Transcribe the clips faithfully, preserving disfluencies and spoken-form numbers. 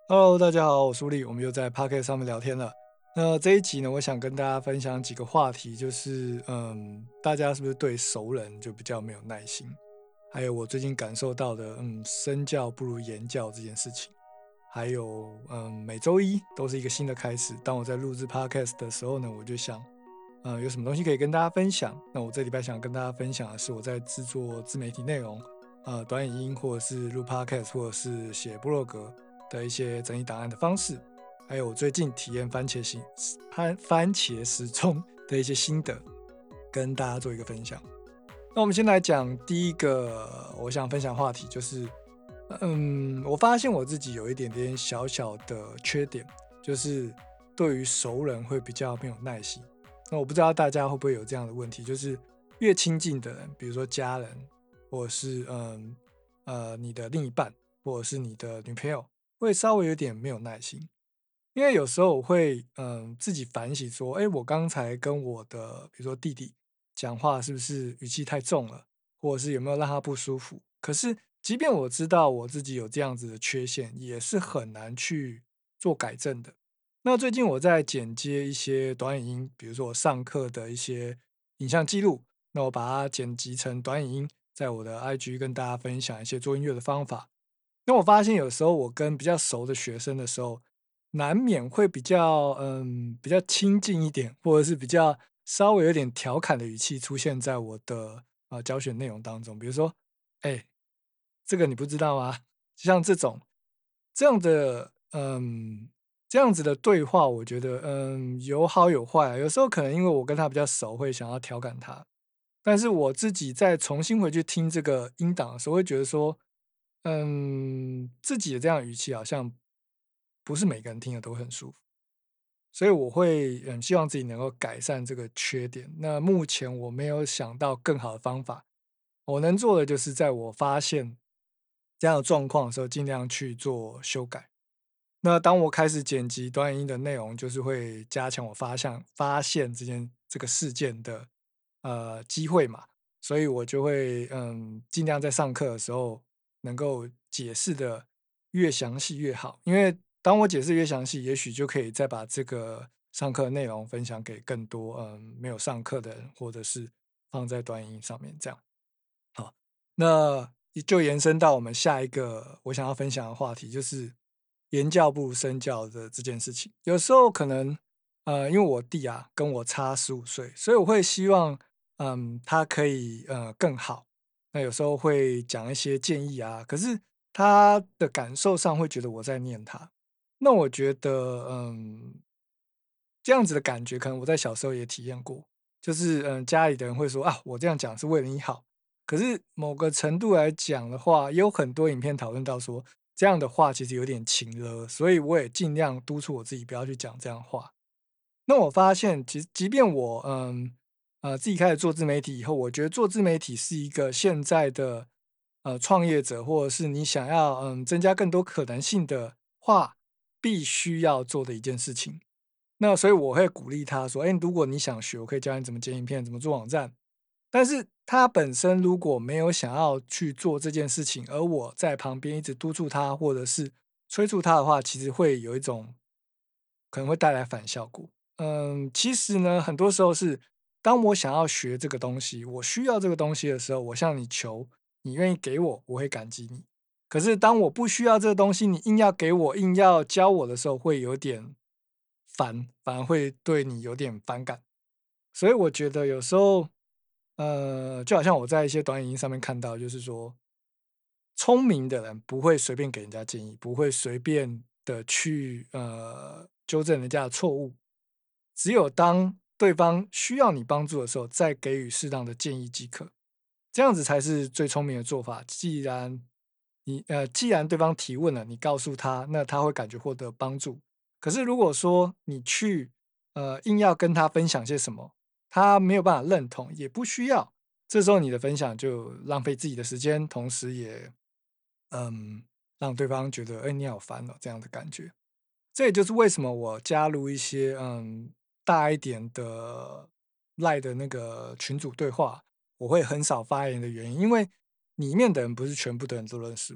Hello，大家好，我是苏力，我们又在 Pocket 上面聊天了。那这一集呢，我想跟大家分享几个话题，就是嗯，大家是不是对熟人就比较没有耐心？还有我最近感受到的，嗯，身教不如言教这件事情。还有，嗯，每周一都是一个新的开始。当我在录制 Podcast 的时候呢，我就想，呃，有什么东西可以跟大家分享？那我这礼拜想跟大家分享的是我在制作自媒体内容，呃，短影音或者是录 Podcast 或者是写部落格的一些整理档案的方式，还有我最近体验番茄时番番茄时钟的一些心得，跟大家做一个分享。那我们先来讲第一个我想分享的话题，就是嗯，我发现我自己有一点点小小的缺点，就是对于熟人会比较没有耐心。那我不知道大家会不会有这样的问题，就是越亲近的人，比如说家人，或者是嗯呃你的另一半，或者是你的女朋友，会稍微有点没有耐心。因为有时候我会嗯自己反省说，哎，我刚才跟我的比如说弟弟讲话是不是语气太重了，或者是有没有让他不舒服？可是即便我知道我自己有这样子的缺陷，也是很难去做改正的。那最近我在剪接一些短影音，比如说我上课的一些影像记录，那我把它剪辑成短影音，在我的 I G 跟大家分享一些做音乐的方法。那我发现有时候我跟比较熟的学生的时候，难免会比较嗯比较亲近一点，或者是比较稍微有点调侃的语气出现在我的呃教学内容当中。比如说，哎，这个你不知道吗？像这种这样的嗯这样子的对话，我觉得嗯有好有坏啊。有时候可能因为我跟他比较熟，会想要调侃他，但是我自己再重新回去听这个音档的时候，会觉得说，嗯，自己的这样的语气好像不是每个人听的都会很舒服，所以我会嗯希望自己能够改善这个缺点。那目前我没有想到更好的方法，我能做的就是在我发现这样的状况的时候，尽量去做修改。那当我开始剪辑短影音的内容，就是会加强我发现发现这件这个事件的呃机会嘛，所以我就会嗯尽量在上课的时候能够解释的越详细越好，因为当我解释越详细，也许就可以再把这个上课的内容分享给更多嗯没有上课的人，或者是放在短影音上面这样。好，那也就延伸到我们下一个我想要分享的话题，就是言教不如身教的这件事情。有时候可能，呃，因为我弟啊跟我差十五岁，所以我会希望，嗯，他可以呃更好。那有时候会讲一些建议啊，可是他的感受上会觉得我在念他。那我觉得，嗯，这样子的感觉，可能我在小时候也体验过，就是嗯，家里的人会说啊，我这样讲是为了你好。可是某个程度来讲的话，也有很多影片讨论到说，这样的话其实有点情了，所以我也尽量督促我自己不要去讲这样的话。那我发现，其实即便我嗯呃自己开始做自媒体以后，我觉得做自媒体是一个现在的呃创业者，或者是你想要嗯增加更多可能性的话，必须要做的一件事情。那所以我会鼓励他说：“哎，如果你想学，我可以教你怎么剪影片，怎么做网站。”但是他本身如果没有想要去做这件事情，而我在旁边一直督促他，或者是催促他的话，其实会有一种可能会带来反效果。嗯，其实呢，很多时候是当我想要学这个东西，我需要这个东西的时候，我向你求，你愿意给我，我会感激你。可是当我不需要这个东西，你硬要给我，硬要教我的时候，会有点烦，反而会对你有点反感。所以我觉得有时候，呃，就好像我在一些短影音上面看到，就是说，聪明的人不会随便给人家建议，不会随便的去呃纠正人家的错误，只有当对方需要你帮助的时候，再给予适当的建议即可。这样子才是最聪明的做法。既然你呃，既然对方提问了，你告诉他，那他会感觉获得帮助。可是如果说你去呃硬要跟他分享些什么，他没有办法认同，也不需要，这时候你的分享就浪费自己的时间，同时也嗯让对方觉得哎你好烦哦这样的感觉。这也就是为什么我加入一些嗯大一点的赖的那个群组对话，我会很少发言的原因，因为里面的人不是全部的人都认识我，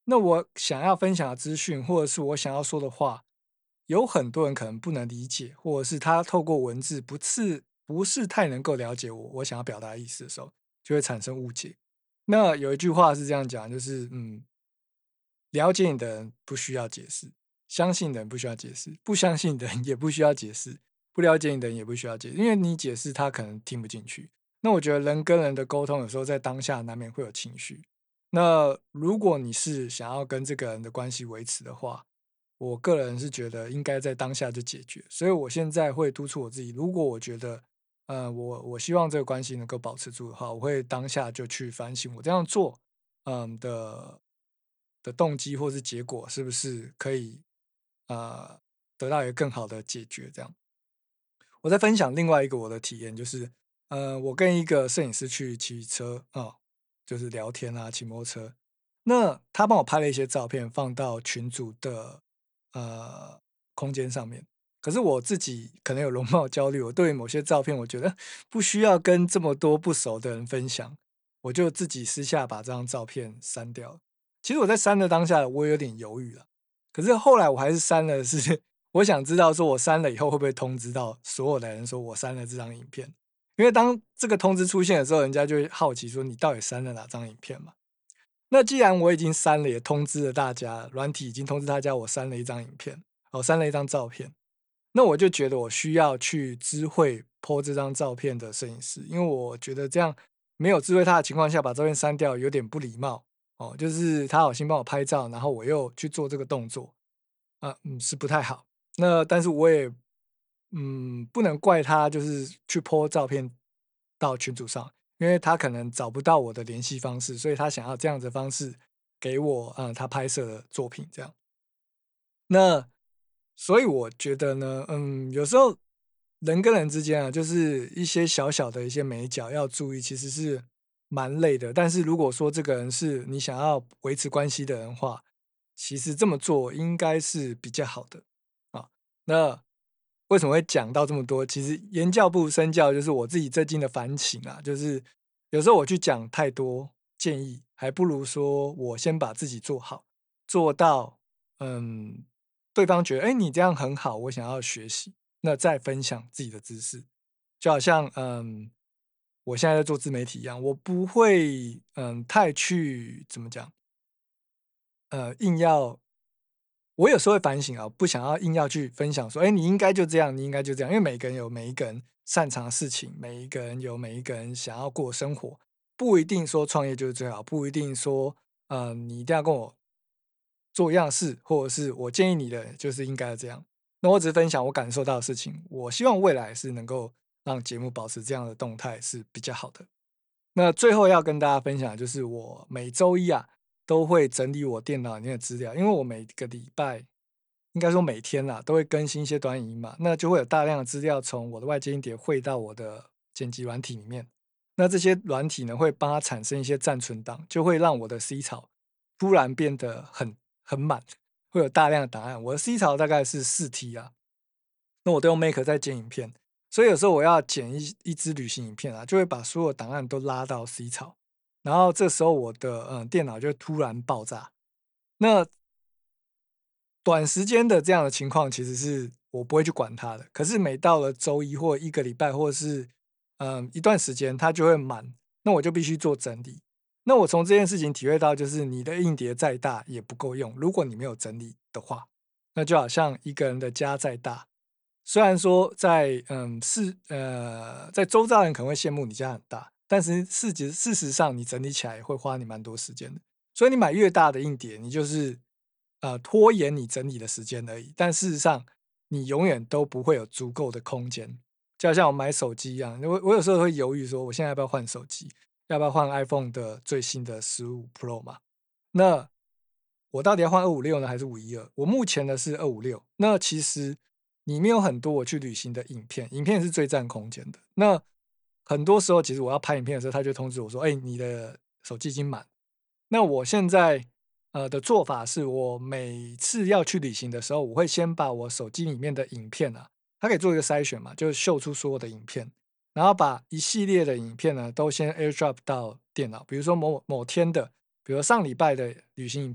那我想要分享的资讯，或者是我想要说的话，有很多人可能不能理解，或者是他透过文字不是不是太能够了解我我想要表达的意思的时候，就会产生误解。那有一句话是这样讲，就是嗯，了解你的人不需要解释，相信的人不需要解释，不相信的人也不需要解释，不了解你的人也不需要解释，因为你解释他可能听不进去。那我觉得人跟人的沟通，有时候在当下难免会有情绪。那如果你是想要跟这个人的关系维持的话，我个人是觉得应该在当下就解决。所以我现在会督促我自己，如果我觉得，呃，我我希望这个关系能够保持住的话，我会当下就去反省我这样做，嗯的的动机或是结果是不是可以呃得到一个更好的解决。这样，我再分享另外一个我的体验，就是呃，我跟一个摄影师去骑车啊、就是聊天啊，骑摩托车。那他帮我拍了一些照片，放到群组的呃空间上面。可是我自己可能有容貌焦虑，我对某些照片，我觉得不需要跟这么多不熟的人分享，我就自己私下把这张照片删掉了。其实我在删的当下，我有点犹豫了，可是后来我还是删了是，我想知道说我删了以后会不会通知到所有的人说我删了这张影片？因为当这个通知出现的时候，人家就会好奇说你到底删了哪张影片嘛？那既然我已经删了，也通知了大家，软体已经通知大家我删了一张影片，我删了一张照片，那我就觉得我需要去知会 po 这张照片的摄影师，因为我觉得这样没有知会他的情况下把照片删掉有点不礼貌哦，就是他好心帮我拍照，然后我又去做这个动作，啊，嗯，是不太好。那但是我也，嗯，不能怪他，就是去 po 照片到群组上，因为他可能找不到我的联系方式，所以他想要这样子的方式给我，嗯，他拍摄的作品这样。那所以我觉得呢，嗯，有时候人跟人之间啊，就是一些小小的一些美角要注意，其实是蛮累的。但是如果说这个人是你想要维持关系的人的话，其实这么做应该是比较好的啊。那为什么会讲到这么多？其实言教不如身教，就是我自己最近的反省啊。就是有时候我去讲太多建议，还不如说我先把自己做好，做到嗯，对方觉得哎、诶你这样很好，我想要学习，那再分享自己的知识。就好像嗯，我现在在做自媒体一样，我不会嗯太去怎么讲。呃，硬要我有时候会反省啊，不想要硬要去分享说，哎，你应该就这样，你应该就这样，因为每个人有每一个人擅长的事情，每一个人有每一个人想要过的生活，不一定说创业就是最好，不一定说，呃，你一定要跟我做一样的事，或者是我建议你的就是应该这样。那我只是分享我感受到的事情，我希望未来是能够让节目保持这样的动态是比较好的。那最后要跟大家分享的就是我每周一啊，都会整理我电脑里面的资料，因为我每个礼拜，应该说每天啦，都会更新一些短影音嘛，那就会有大量的资料从我的外接音碟汇到我的剪辑软体里面。那这些软体呢，会帮它产生一些暂存档，就会让我的 C 槽突然变得很很满，会有大量的档案。我的 C 槽大概是四 T 啊，那我都用 Maker 在剪影片，所以有时候我要剪一一支旅行影片啊，就会把所有档案都拉到 C 槽，然后这时候我的嗯电脑就会突然爆炸。那短时间的这样的情况，其实是我不会去管它的。可是每到了周一或一个礼拜，或者是嗯一段时间，它就会满，那我就必须做整理。那我从这件事情体会到，就是你的硬碟再大也不够用，如果你没有整理的话，那就好像一个人的家再大，虽然说在嗯是呃在周遭人可能会羡慕你家很大，但是事实事实上你整理起来会花你蛮多时间的。所以你买越大的硬碟，你就是呃拖延你整理的时间而已。但事实上，你永远都不会有足够的空间。就好像我买手机一样，我我有时候会犹豫说，我现在要不要换手机？要不要换 iPhone 的最新的十五 Pro 嘛？那我到底要换二五六呢，还是五一二？我目前的是二五六。那其实里面有很多我去旅行的影片，影片是最占空间的。那很多时候，其实我要拍影片的时候，他就通知我说：“哎，你的手机已经满。”那我现在呃的做法是，我每次要去旅行的时候，我会先把我手机里面的影片啊，它可以做一个筛选嘛，就是秀出所有的影片，然后把一系列的影片呢都先 AirDrop 到电脑，比如说某某天的，比如上礼拜的旅行影片，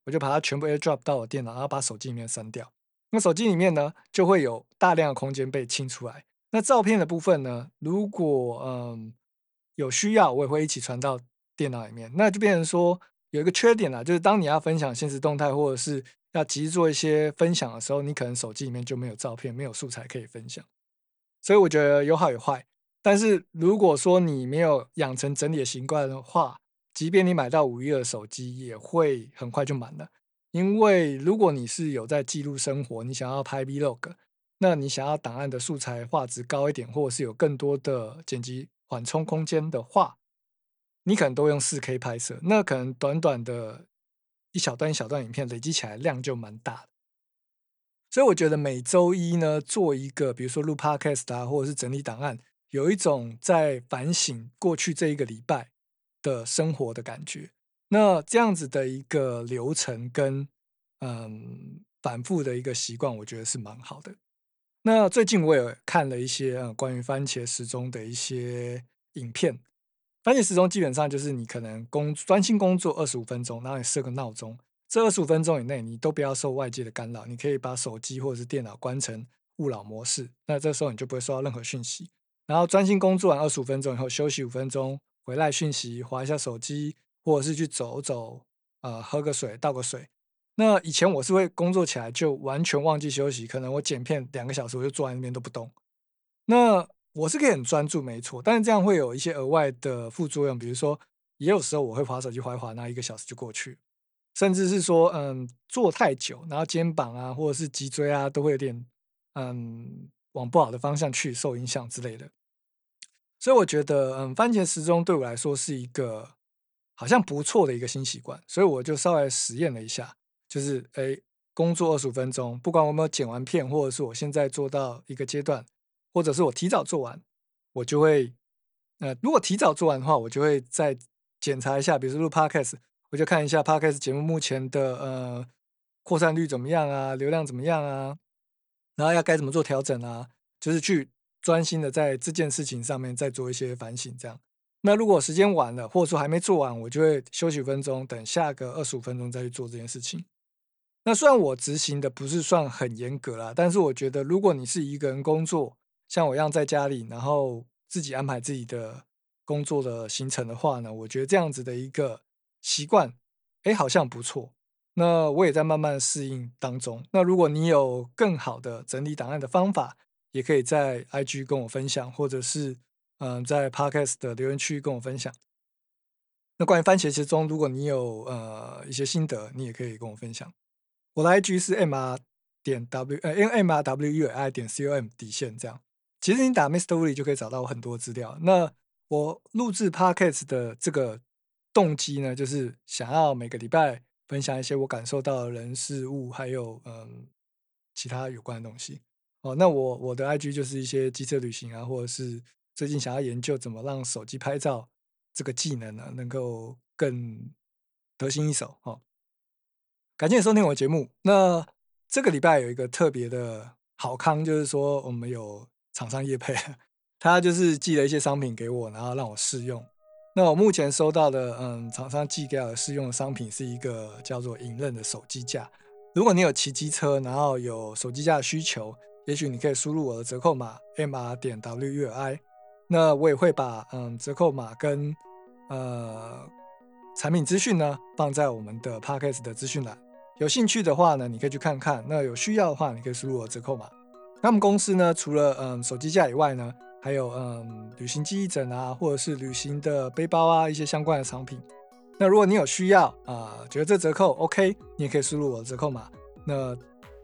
我就把它全部 AirDrop 到我电脑，然后把手机里面删掉。那手机里面呢，就会有大量的空间被清出来。那照片的部分呢，如果嗯有需要，我也会一起传到电脑里面。那就变成说有一个缺点啦，就是当你要分享现实动态，或者是要急着做一些分享的时候，你可能手机里面就没有照片，没有素材可以分享。所以我觉得有好有坏。但是如果说你没有养成整理的习惯的话，即便你买到五一二的手机，也会很快就满了。因为如果你是有在记录生活，你想要拍 Vlog，那你想要档案的素材画质高一点，或者是有更多的剪辑缓冲空间的话，你可能都用 四 K 拍摄，那可能短短的一小段一小段影片累积起来量就蛮大的。所以我觉得每周一呢，做一个比如说录 Podcast 啊，或者是整理档案，有一种在反省过去这一个礼拜的生活的感觉。那这样子的一个流程跟嗯反复的一个习惯，我觉得是蛮好的。那最近我也看了一些呃关于番茄时钟的一些影片。番茄时钟基本上就是你可能工专心工作二十五分钟，然后你设个闹钟，这二十五分钟以内你都不要受外界的干扰，你可以把手机或者是电脑关成勿扰模式，那这时候你就不会收到任何讯息。然后专心工作完二十五分钟以后休息五分钟，回来讯息滑一下手机，或者是去走走，呃，喝个水，倒个水。那以前我是会工作起来就完全忘记休息，可能我剪片两个小时我就坐在那边都不动。那我是可以很专注没错，但是这样会有一些额外的副作用，比如说也有时候我会滑手机滑一滑，那一个小时就过去，甚至是说，嗯，坐太久，然后肩膀啊或者是脊椎啊都会有点，嗯，往不好的方向去受影响之类的。所以我觉得，嗯，番茄时钟对我来说是一个好像不错的一个新习惯，所以我就稍微实验了一下，就是诶，工作二十五分钟，不管我有没有剪完片，或者是我现在做到一个阶段，或者是我提早做完，我就会，呃，如果提早做完的话，我就会再检查一下，比如说录 Podcast，我就看一下 Podcast 节目目前的呃扩散率怎么样啊，流量怎么样啊，然后要该怎么做调整啊，就是去专心的在这件事情上面再做一些反省，这样。那如果时间晚了，或者说还没做完，我就会休息五分钟，等下个二十五分钟再去做这件事情。那虽然我执行的不是算很严格啦，但是我觉得如果你是一个人工作，像我一样在家里，然后自己安排自己的工作的行程的话呢，我觉得这样子的一个习惯，哎，好像不错。那我也在慢慢适应当中。那如果你有更好的整理档案的方法，也可以在 I G 跟我分享，或者是嗯、呃在 Podcast 的留言区跟我分享。那关于番茄时钟，如果你有呃一些心得，你也可以跟我分享。我的 I G 是 M R 点 W 呃 M R W U I 点 C O M 底线这样。其实你打 Mister Wu 就可以找到很多资料。那我录制 Podcast 的这个动机呢，就是想要每个礼拜分享一些我感受到的人事物，还有嗯其他有关的东西。哦，那我我的 I G 就是一些机车旅行啊，或者是最近想要研究怎么让手机拍照这个技能呢，能够更得心应手哦。感谢你收听我的节目。那这个礼拜有一个特别的好康，就是说我们有厂商业配，他就是寄了一些商品给我，然后让我试用。那我目前收到的，嗯，厂商寄给我的试用的商品是一个叫做影刃的手机架。如果你有骑机车，然后有手机架的需求，也许你可以输入我的折扣码 M R 点 W U I，那我也会把嗯折扣码跟呃产品资讯呢放在我们的 Podcast 的资讯栏。有兴趣的话呢，你可以去看看。那有需要的话，你可以输入我的折扣码。那我们公司呢，除了嗯手机架以外呢，还有嗯旅行记忆枕啊，或者是旅行的背包啊，一些相关的商品。那如果你有需要啊、呃觉得这折扣 OK，你也可以输入我的折扣码。那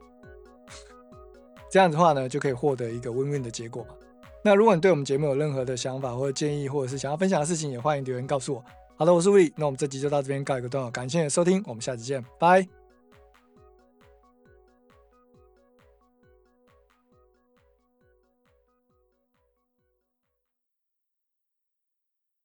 这样子的话呢，就可以获得一个 win-win 的结果嘛。那如果你对我们节目有任何的想法或者建议，或者是想要分享的事情，也欢迎留言告诉我。好的，我是 Willy，那我们这集就到这边告一个段落，感谢你的收听，我们下集见，拜。